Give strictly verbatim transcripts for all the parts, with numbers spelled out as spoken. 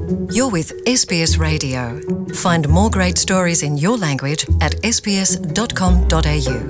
You're with S B S Radio. Find more great stories in your language at s b s dot com dot a u.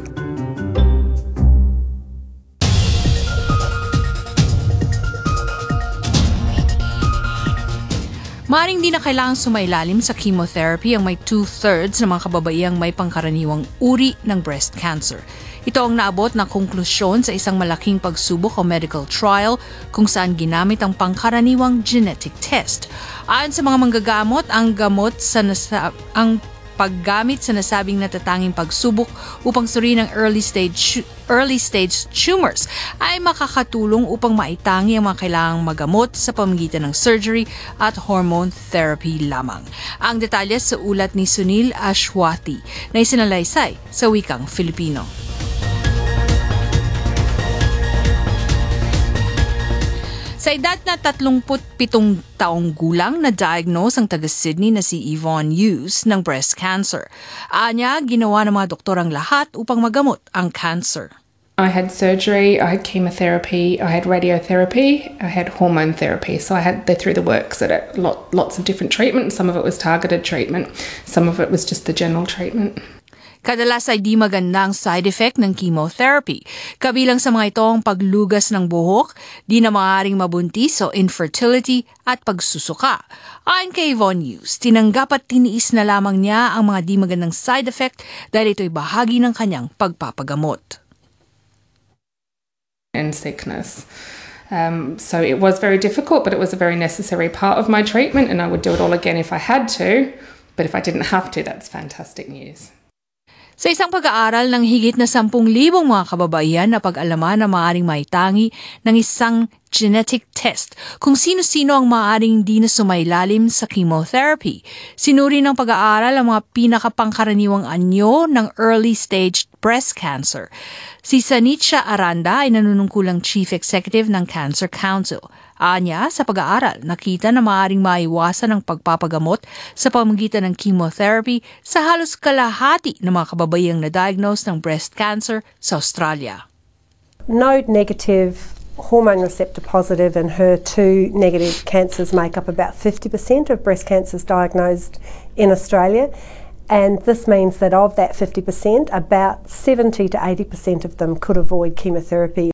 Maaring di na kailangang sumailalim sa chemotherapy ang may two-thirds ng mga kababaihang may pangkaraniwang uri ng breast cancer. Ito ang naabot na konklusyon sa isang malaking pagsubok o medical trial kung saan ginamit ang pangkaraniwang genetic test. Ayon sa mga manggagamot, ang gamot sa nasa, ang paggamit sa nasabing natatanging pagsubok upang suriin ang early stage early stage tumors ay makakatulong upang maitangi ang mga kailangang magamot sa pamamagitan ng surgery at hormone therapy lamang. Ang detalye sa ulat ni Sunil Ashwati na isinalaysay sa wikang Filipino. Sa edad na tatlumput pitong taong gulang na diagnose ang taga-Sydney na si Yvonne Hughes ng breast cancer. Anya, ginawa ng mga doktor ang lahat upang magamot ang cancer. I had surgery, I had chemotherapy, I had radiotherapy, I had hormone therapy. So I had they threw the works at it. Lot, lots of different treatment. Some of it was targeted treatment. Some of it was just the general treatment. Kadalas ay di magandang side effect ng chemotherapy. Kabilang sa mga ito ang paglugas ng buhok, di na maaaring mabuntis o infertility at pagsusuka. Ayon kay Yvonne Hughes, tinanggap at tiniis na lamang niya ang mga di magandang side effect dahil ito'y bahagi ng kanyang pagpapagamot. And sickness. Um, so it was very difficult, but it was a very necessary part of my treatment, and I would do it all again if I had to. But if I didn't have to, that's fantastic news. Sa isang pag-aaral ng higit na sampung libong mga kababaihan na pag-alaman na maaaring maitangi ng isang genetic test kung sino-sino ang maaaring di na sumailalim sa chemotherapy. Sinuri ng pag-aaral ang mga pinakapangkaraniwang anyo ng early stage breast cancer. Si Sanitza Aranda ay nanunungkulang Chief Executive ng Cancer Council. Anya, sa pag-aaral, nakita na maaaring maiwasan ang pagpapagamot sa pamamagitan ng chemotherapy sa halos kalahati ng mga kababaihang na-diagnose ng breast cancer sa Australia. Node negative, hormone receptor positive and H E R two negative cancers make up about fifty percent of breast cancers diagnosed in Australia. And this means that of that fifty percent, about seventy to eighty percent of them could avoid chemotherapy.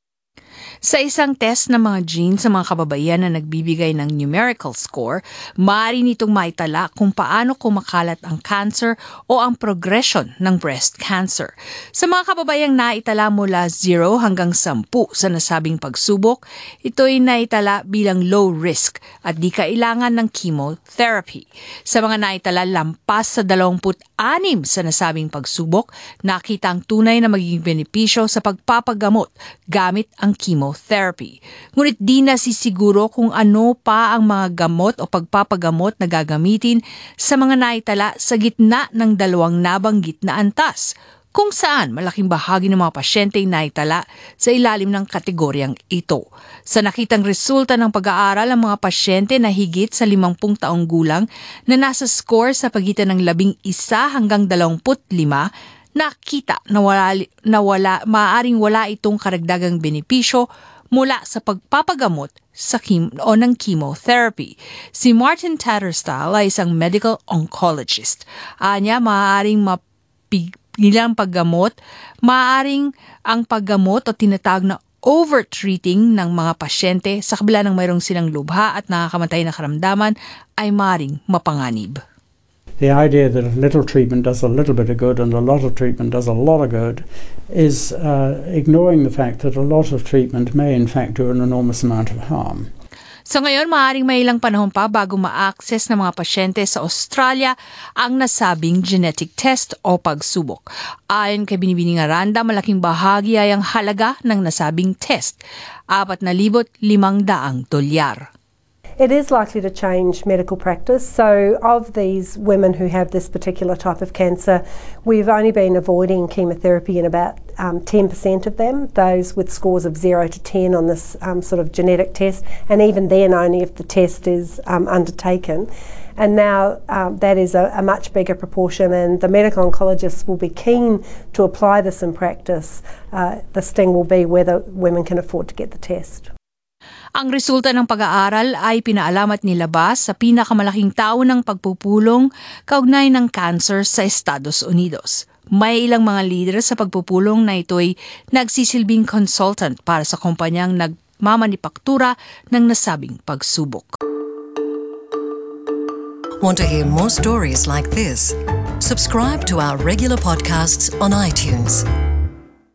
Sa isang test ng mga genes sa mga kababaihan na nagbibigay ng numerical score, maaari nitong maitala kung paano kumakalat ang cancer o ang progression ng breast cancer. Sa mga kababayang naitala mula zero hanggang sampu sa nasabing pagsubok, ito'y naitala bilang low risk at di kailangan ng chemotherapy. Sa mga naitala lampas sa dalawamput anim sa nasabing pagsubok, nakita ang tunay na magiging benepisyo sa pagpapagamot gamit ang chemotherapy. Therapy. Ngunit di na sisiguro kung ano pa ang mga gamot o pagpapagamot na gagamitin sa mga naitala sa gitna ng dalawang nabanggit na antas, kung saan malaking bahagi ng mga pasyente ay naitala sa ilalim ng kategoryang ito. Sa nakitang resulta ng pag-aaral, ang mga pasyente na higit sa limampung taong gulang na nasa score sa pagitan ng labing isa hanggang dalawamput lima, nakita na wala, na wala, maaaring wala itong karagdagang benepisyo mula sa pagpapagamot sa kim, o ng chemotherapy. Si Martin Tattersall ay isang medical oncologist. Anya, maaaring mapigilang paggamot, maaaring ang paggamot o tinatawag na over-treating ng mga pasyente sa kabila ng mayroong silang lubha at nakakamatay na karamdaman ay maaaring mapanganib. The idea that a little treatment does a little bit of good and a lot of treatment does a lot of good is uh, ignoring the fact that a lot of treatment may in fact do an enormous amount of harm. Sa ngayon, maaaring may ilang panahon pa bago ma-access ng mga pasyente sa Australia ang nasabing genetic test o pagsubok. Ayon kay Binibining Aranda, malaking bahagi ay ang halaga ng nasabing test, apat na libot limang daang dolyar. It is likely to change medical practice. So of these women who have this particular type of cancer, we've only been avoiding chemotherapy in about um, ten percent of them, those with scores of zero to ten on this um, sort of genetic test, and even then only if the test is um, undertaken. And now um, that is a, a much bigger proportion, and the medical oncologists will be keen to apply this in practice. Uh, the sting will be whether women can afford to get the test. Ang resulta ng pag-aaral ay pinaalamat ni Labas sa pinakamalaking tao ng pagpupulong kaugnay ng cancer sa Estados Unidos. May ilang mga leader sa pagpupulong na ito'y nagsisilbing consultant para sa kumpanyang nagmamanipaktura ng nasabing pagsubok. Want to hear more stories like this? Subscribe to our regular podcasts on iTunes.